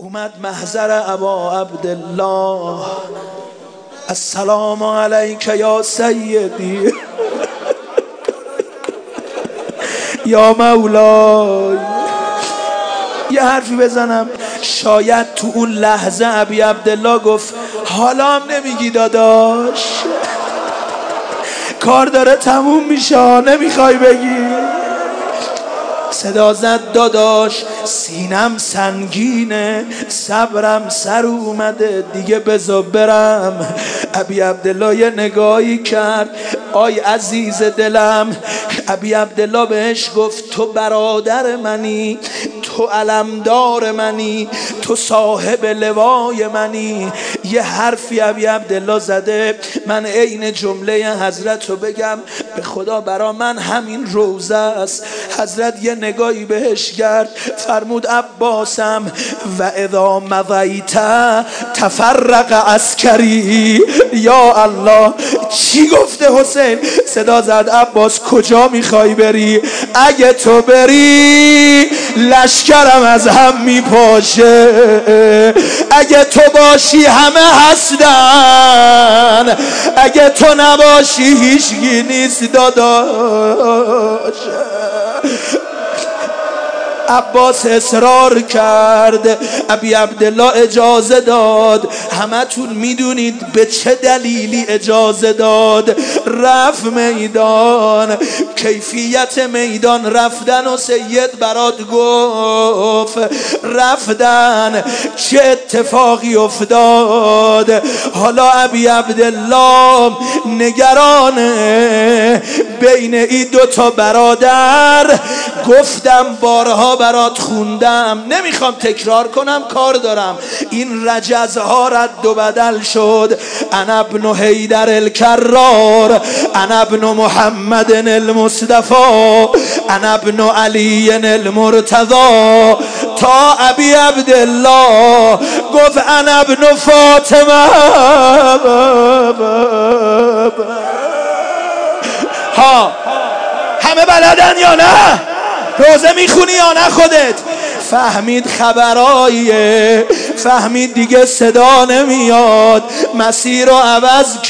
اومد محضر ابا عبدالله. السلام علیک یا سیدی یا مولای. یه حرفی بزنم، شاید تو اون لحظه ابی عبدالله گفت حالا هم نمیگی داداش؟ کار داره تموم میشه، نمیخوای بگی؟ صدا زد داداش سینم سنگینه، صبرم سر اومده دیگه، بذار برم. ابی عبدالله یه نگاهی کرد، آی عزیز دلم. ابی عبدالله بهش گفت تو برادر منی، تو علمدار منی، تو صاحب لوای منی. یه حرفی ابی عبدالله زده، من عین جمله حضرت رو بگم، به خدا برا من همین روزه است. حضرت یه نگاهی بهش کرد، فرمود عباسم و اذا مضیت تفرق عسکری. یا الله، چی گفته حسین؟ صدا زد عباس کجا میخوای بری؟ اگه تو بری لشکرم از هم میپاشه، اگه تو باشی همه هستن، اگه تو نباشی هیچگی نیست داداش. عباس اصرار کرد، ابی عبدالله اجازه داد. همتون میدونید به چه دلیلی اجازه داد. رفت میدان، کیفیت میدان رفتن و سید برات گفت. رفتن چه اتفاقی افتاد. حالا ابی عبدالله نگرانه بین این دوتا برادر. گفتم بارها برات خوندم، نمیخوام تکرار کنم، کار دارم. این رجزها رد و بدل شد. انا ابن حیدر الکرار، انا ابن محمد المصطفى، انا ابن علی المرتضی، تا ابی عبدالله گفت انا ابن فاطمه. ها همه بلدن یا نه؟ روزه میخونی یا نه خودت؟ فهمید خبراییه، فهمید دیگه صدا نمیاد، مسیر رو عوض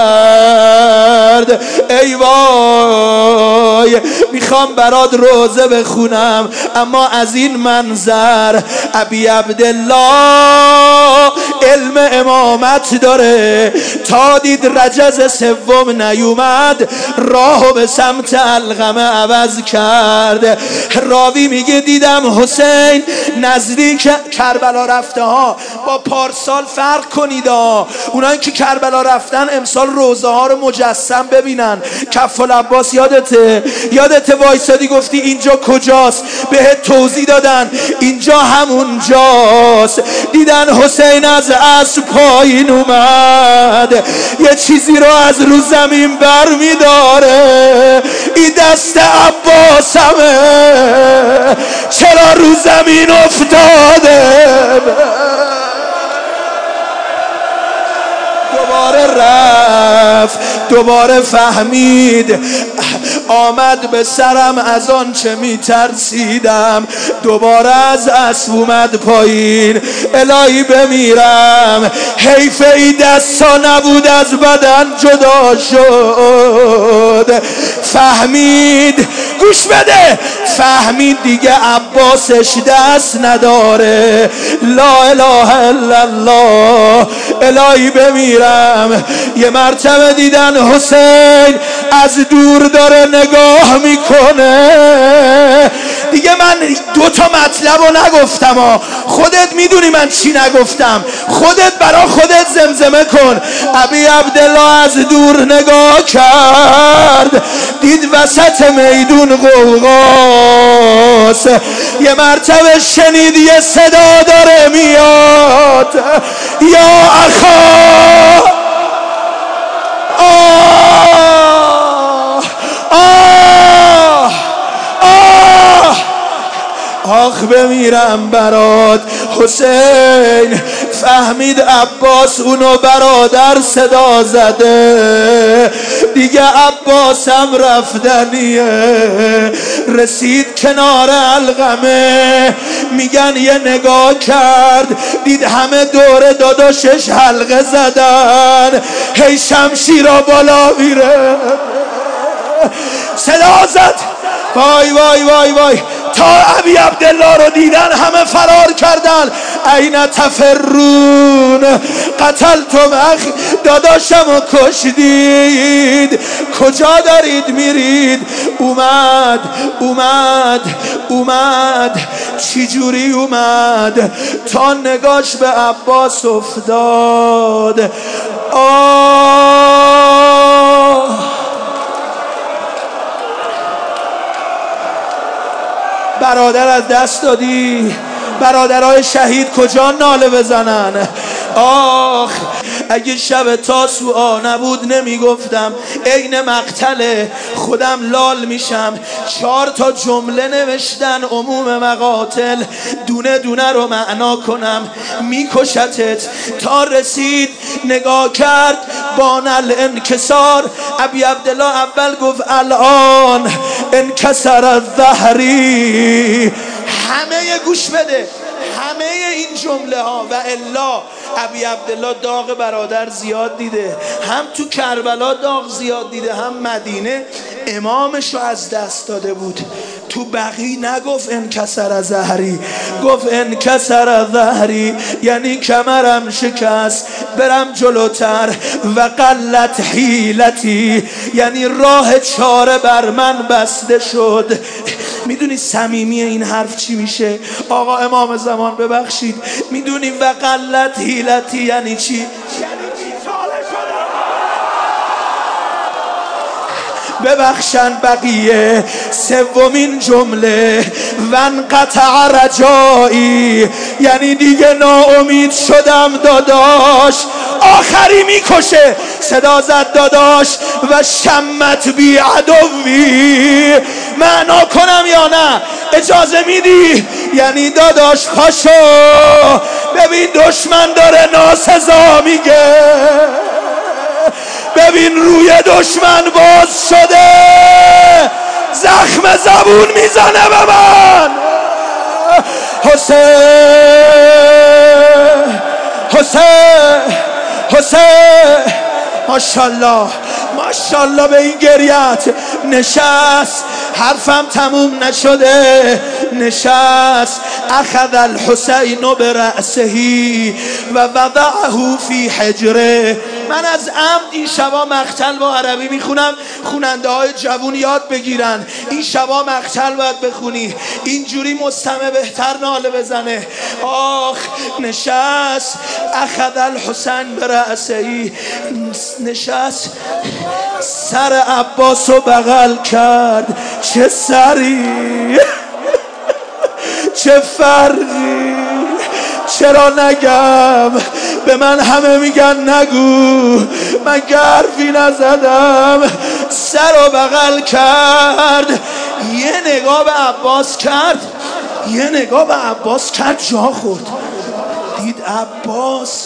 کرد. ای وای، میخوام برات روزه بخونم، اما از این منظر ابی عبدالله علم امامت داره. تا دید رجز سوم نیومد، راهو به سمت علقمه عوض کرد. راوی میگه دیدم حسین نزدیک کربلا رفته ها. با پارسال فرق کنید ها. اونایی که کربلا رفتن امسال روزه ها رو مجسم ببینن. کف العباس یادته وایسادی گفتی اینجا کجاست، بهت توضیح دادن اینجا همون جاست. دیدن حسین از اسب پایین اومد، یه چیزی رو از رو زمین بر میداره. این دست عباسمه، چرا رو زمین افتاده؟ دوباره رفت، دوباره فهمید. آمد به سرم از آن چه می ترسیدم. دوباره از اسب اومد پایین. الهی بمیرم، حیف ای دستا نبود از بدن جدا شد. فهمید، گوش بده، فهمید دیگه عباسش دست نداره. لا اله الا الله. الهی بمیرم. یه مرتبه دیدن حسین از دور داره نگاه میکنه. دیگه من دوتا مطلب رو نگفتم ها. خودت میدونی من چی نگفتم، خودت برا خودت زمزمه کن. ابی عبدالله از دور نگاه کرد، دید وسط میدون غوغاست. یه مرتبه شنید یه صدا داره میاد، یا اخا. آخ بمیرم برات. حسین فهمید عباس اونو برادر صدا زده، دیگه عباسم رفتنیه. رسید کنار علقمه، میگن یه نگاه کرد دید همه دور داداشش حلقه زدن، هی شمشیرا بالا میره. صدا زد وای وای وای وای تا ابی عبدالله رو دیدن همه فرار کردن. این تفرون قتلتم اخی، داداشم رو کشتید، کجا دارید میرید؟ اومد چی جوری اومد تا نگاش به عباس افتاد. برادر از دست دادی، برادرای شهید کجا ناله بزنن؟ آخ اگه شب تاسوعا نبود نمیگفتم عین مقتل خودم لال میشم. 4 تا جمله نوشتن عموم مقاتل، دونه دونه رو معنا کنم. میکشتت تا رسید نگاه کرد بانل انکسار. ابی عبدالله اول گفت الان انکسر الظهری. همه گوش بده، همه این جمله ها و الا ابی عبدالله داغ برادر زیاد دیده، هم تو کربلا داغ زیاد دیده، هم مدینه امامشو از دست داده بود. تو بقی نگفت انکسر ظهری، گفت انکسر ظهری یعنی کمرم شکست برم جلوتر. و قلت حیلتی یعنی راه چاره بر من بسته شد. میدونی صمیمی این حرف چی میشه؟ آقا امام زمان ببخشید، میدونی و قلت حیلتی یعنی چی؟ ببخشن بقیه. سومین جمله وانقطع رجایی یعنی دیگه ناامید شدم داداش. آخری میکشه. صدا زد داداش و شمت بی عدوی. معنا کنم یا نه؟ اجازه میدی؟ یعنی داداش پاشو ببین دشمن داره ناسزا میگه، ببین روی دشمن باز شده، زخم زبون میزنه به من. حسین ماشاءالله ماشاءالله به این گریت نشست. حرفم تموم نشده. نشست اخذ الحسین برأسه و وضعه فی حجره. من از عمد این شبا مقتل با عربی میخونم، خوننده های جوون یاد بگیرن. این شبا مقتل باید بخونی، اینجوری مستمع بهتر ناله بزنه. آخ نشست اخذ الحسین برأسه، نشست سر عباس رو بغل کرد. چه سری، چه فرقی، چرا نگم؟ به من همه میگن نگو، من حرفی نزدم. سر رو بغل کرد، یه نگاه به عباس کرد، یه نگاه به عباس کرد، جا خورد. دید عباس.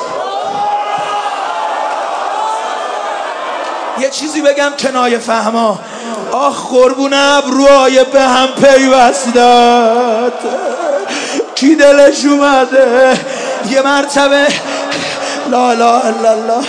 یه چیزی بگم کنایه فهما. آخ قربون ابروهای به هم پیوستد، کی دلش اومده یه مرتبه لا اله الا الله.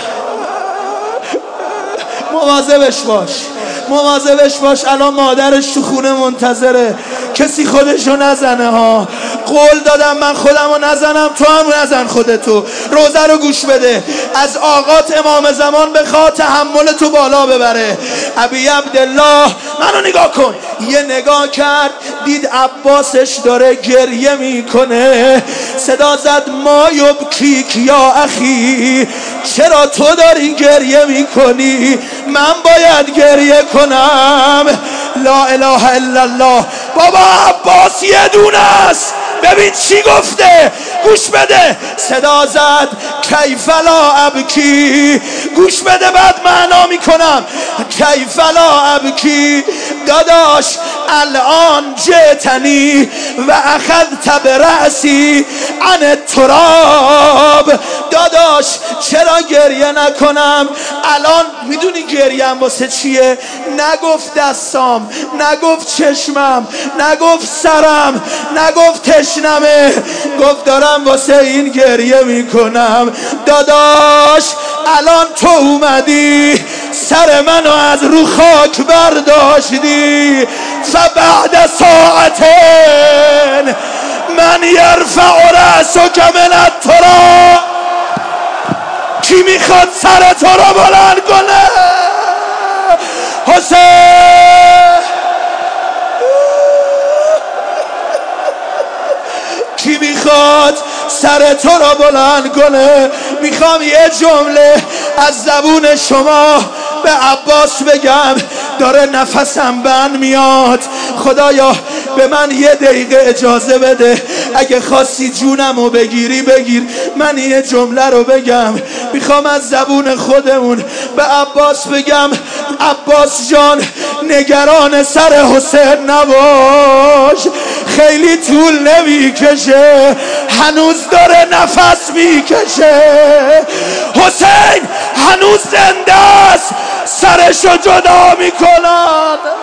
مواظبش باش. الان مادرش تو خونه منتظره، کسی خودشو نزنه ها. قول دادم من خودمو نزنم، تو هم نزن خودتو. روزه رو گوش بده، از آقات امام زمان بخواد تحمل تو بالا ببره. ابی عبدالله منو نگاه کن. یه نگاه کرد دید عباسش داره گریه میکنه. صدا زد ما یبکیک یا اخی، چرا تو داری گریه میکنی؟ من باید گریه کنم؟ لا اله الا الله. بابا عباس یه دونه است. ببین چی گفته، گوش بده صدا زد کیف لا ابکی. گوش بده بعد معنا میکنم. کیف لا ابکی داداش الان جئتنی و اخذت برأسی عن التراب. داداش چرا گریه نکنم الان؟ میدونی گریم واسه چیه؟ نگفت دستام، نگفت چشمم، نگفت سرم، نگفت تشنمه، گفت دارم واسه این گریه میکنم. داداش الان تو اومدی سر منو از رو خاک برداشتی. فبعد ساعتین من یرفع رأسک من التراب. کی میخواد سر تو رو بلند کنه؟ حسین کی میخواد سر تو رو بلند کنه؟ میخوام یه جمله از زبون شما به عباس بگم، داره نفسم بند میاد. خدایا به من یه دقیقه اجازه بده، اگه خواستی جونمو بگیری بگیر، من یه جمله رو بگم. میخوام از زبون خودمون به عباس بگم عباس جان نگران سر حسین نباش، خیلی طول نمیکشه، هنوز داره نفس میکشه. حسین هنوز زنده است، سرشو جدا میکنن.